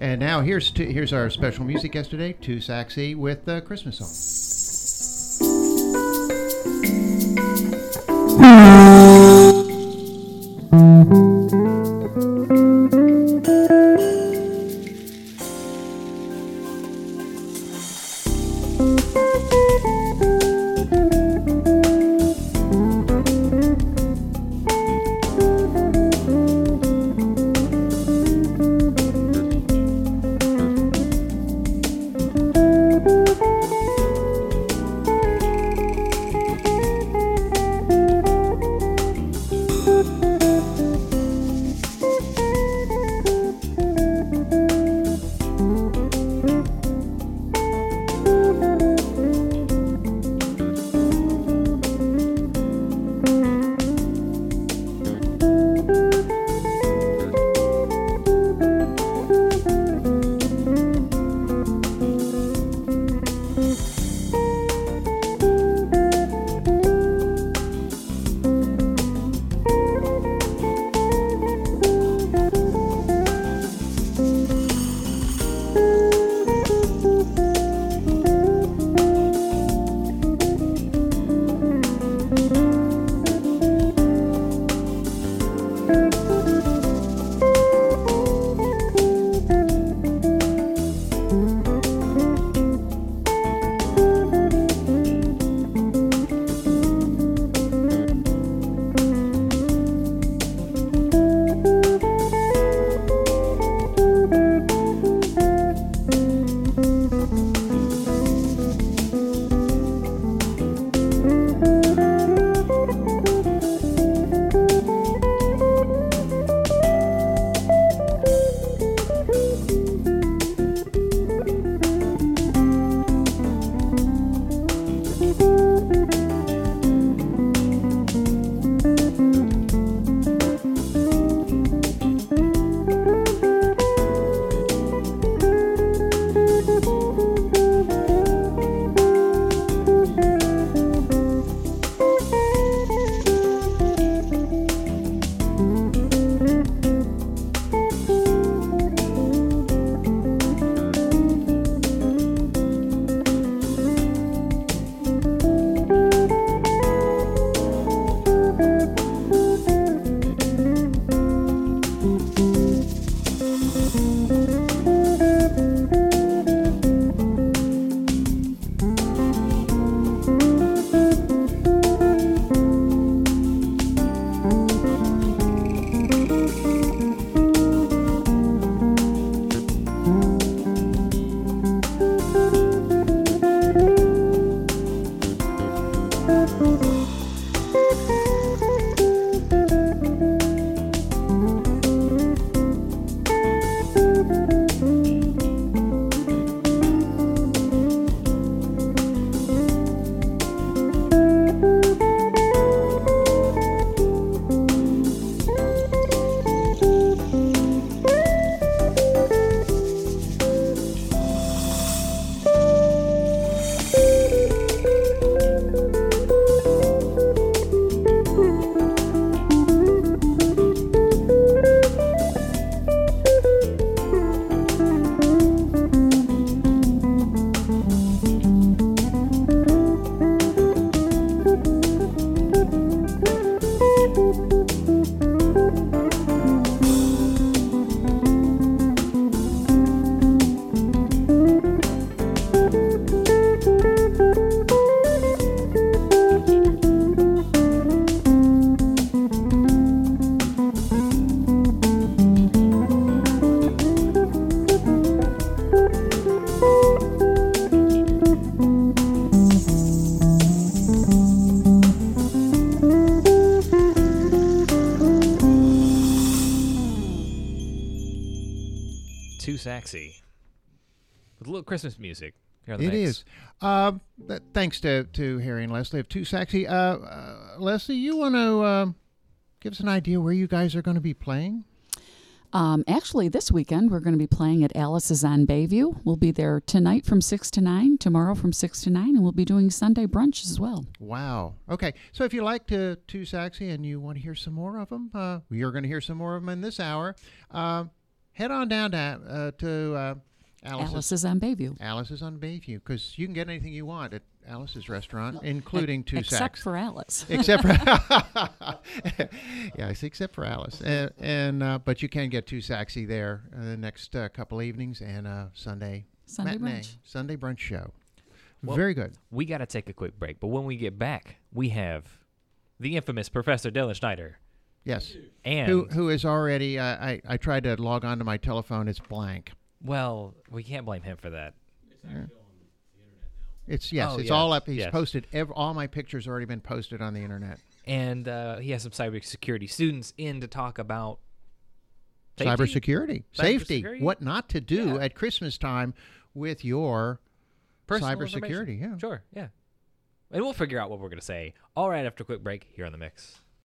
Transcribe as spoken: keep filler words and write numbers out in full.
And now here's to, here's our special music yesterday, Too Saxy with the Christmas song. Too Saxy. With a little Christmas music here on the It mix. is. Uh, th- thanks to, to Harry and Leslie of Too Saxy. Uh, uh, Leslie, you want to uh, give us an idea where you guys are going to be playing? Um, actually, this weekend we're going to be playing at Alice's on Bayview. We'll be there tonight from six to nine, tomorrow from six to nine, and we'll be doing Sunday brunch as well. Wow. Okay. So if you like to Too Saxy and you want to hear some more of them, uh, you're going to hear some more of them in this hour. Uh, head on down to uh, to uh, Alice's. Alice's on Bayview. Alice's on Bayview, because you can get anything you want at Alice's restaurant, including two Except sacks. for Alice. Except for yes, except for Alice, and, and uh, but you can get two Saxy there uh, the next uh, couple evenings and uh, Sunday Sunday matinee, brunch. Sunday brunch show. Well, Very good. We got to take a quick break, but when we get back, we have the infamous Professor Dylan Schneider. Yes, And, who who is already? Uh, I I tried to log on to my telephone. It's blank. well, we can't blame him for that. It's yes, Oh, it's yes, all up. He's yes. posted. Ev- all my pictures already been posted on the internet. And uh, he has some cybersecurity students in to talk about safety? Cybersecurity, safety, Cybersecurity? what not to do Yeah. at Christmas time with your Personal cybersecurity. information. Yeah. Sure, yeah. And we'll figure out what we're going to say all right after a quick break here on The Mix.